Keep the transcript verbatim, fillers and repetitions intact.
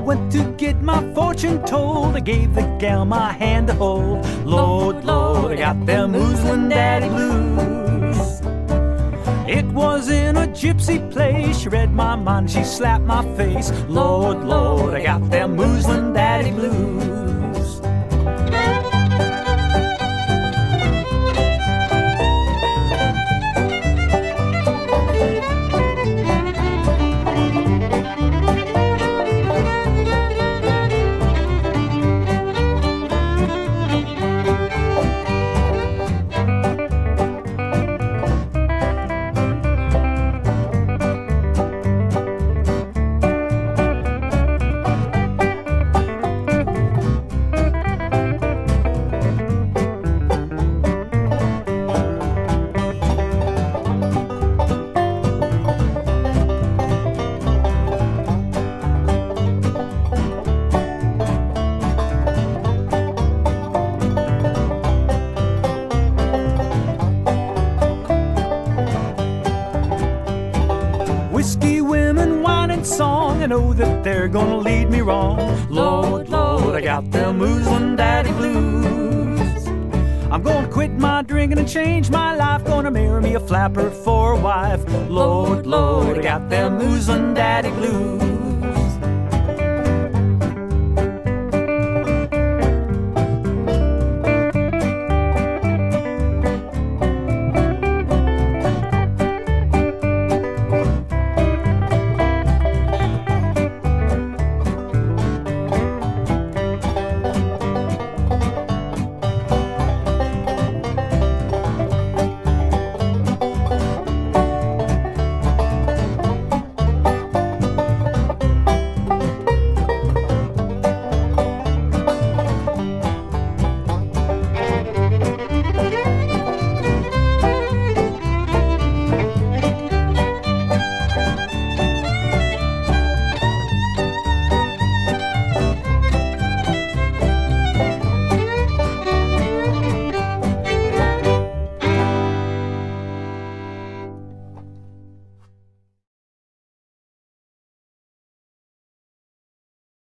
went to get my fortune told. I gave the gal my hand to hold. Lord, Lord, I got them Moosland Daddy blues. It was in a gypsy place. She read my mind, she slapped my face. Lord, Lord, I got them Moosland Daddy blues. Whiskey, women, wine, and song, I know that they're gonna lead me wrong. Lord, Lord, I got them Moosland Daddy blues. I'm gonna quit my drinking and change my life. Gonna marry me a flapper for a wife. Lord, Lord, I got them Moosland Daddy blues.